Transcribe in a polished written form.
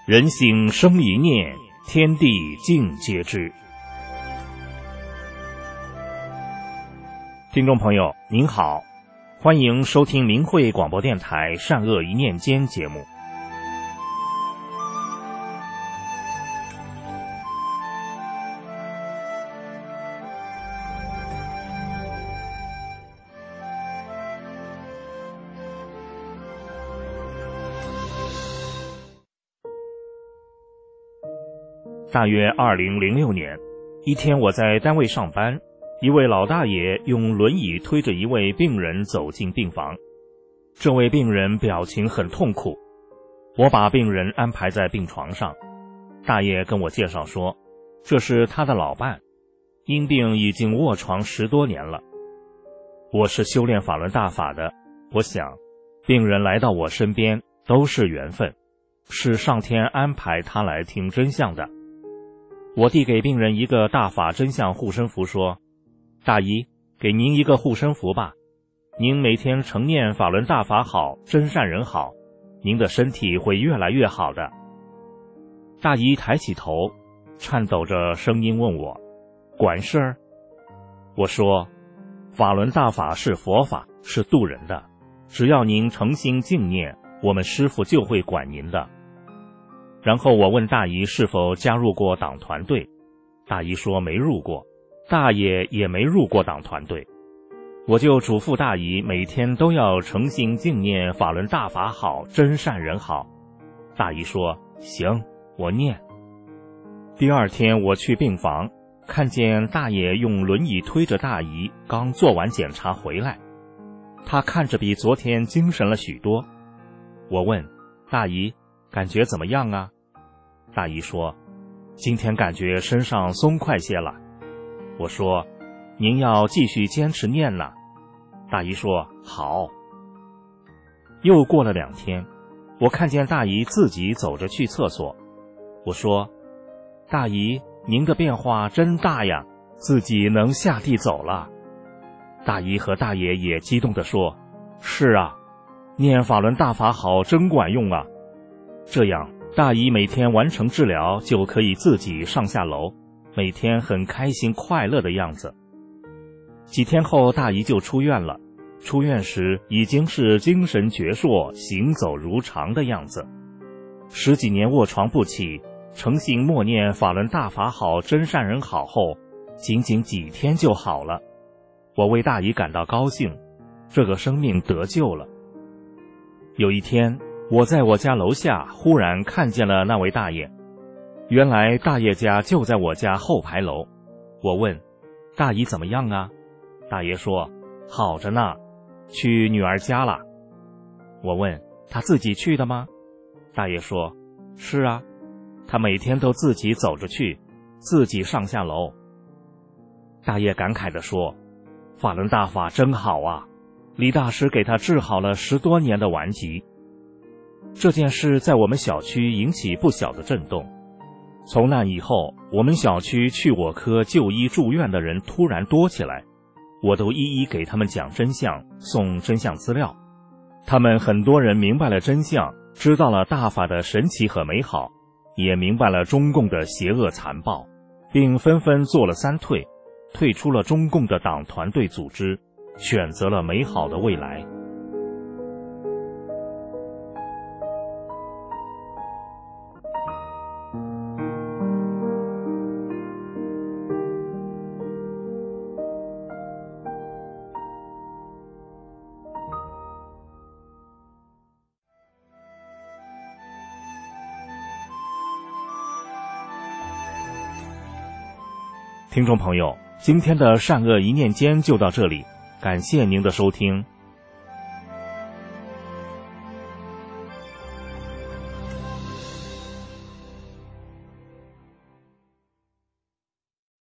人心生一念，天地尽皆知。听众朋友您好，欢迎收听明慧广播电台善恶一念间节目。大约2006年，一天我在单位上班，一位老大爷用轮椅推着一位病人走进病房。这位病人表情很痛苦，我把病人安排在病床上。大爷跟我介绍说，这是他的老伴，因病已经卧床10多年了。我是修炼法轮大法的，我想病人来到我身边都是缘分，是上天安排他来听真相的。我递给病人一个大法真相护身符，说，大姨，给您一个护身符吧，您每天承念法轮大法好，真善人好，您的身体会越来越好的。大姨抬起头，颤抖着声音问我，管事儿？我说，法轮大法是佛法，是渡人的，只要您诚心敬念，我们师父就会管您的。然后我问大姨是否加入过党团队，大姨说没入过，大爷也没入过党团队。我就嘱咐大姨每天都要诚心敬念法轮大法好，真善人好。大姨说行，我念。第二天我去病房，看见大爷用轮椅推着大姨刚做完检查回来，他看着比昨天精神了许多。我问大姨感觉怎么样啊？大姨说，今天感觉身上松快些了。我说，您要继续坚持念呢。大姨说好。又过了2天，我看见大姨自己走着去厕所。我说，大姨，您的变化真大呀，自己能下地走了。大姨和大爷也激动地说，是啊，念法轮大法好，真管用啊。这样大姨每天完成治疗就可以自己上下楼，每天很开心快乐的样子。几天后大姨就出院了，出院时已经是精神矍铄，行走如常的样子。10几年卧床不起，诚心默念法轮大法好，真善人好后，仅仅几天就好了。我为大姨感到高兴，这个生命得救了。有一天我在我家楼下忽然看见了那位大爷，原来大爷家就在我家后排楼。我问大姨怎么样啊？大爷说好着呢，去女儿家了。我问他自己去的吗？大爷说是啊，他每天都自己走着去，自己上下楼。大爷感慨地说，法轮大法真好啊，李大师给他治好了10多年的顽疾。这件事在我们小区引起不小的震动。从那以后，我们小区去我科就医住院的人突然多起来，我都一一给他们讲真相，送真相资料。他们很多人明白了真相，知道了大法的神奇和美好，也明白了中共的邪恶残暴，并纷纷做了3退，退出了中共的党团队组织，选择了美好的未来。听众朋友，今天的善恶一念间就到这里，感谢您的收听，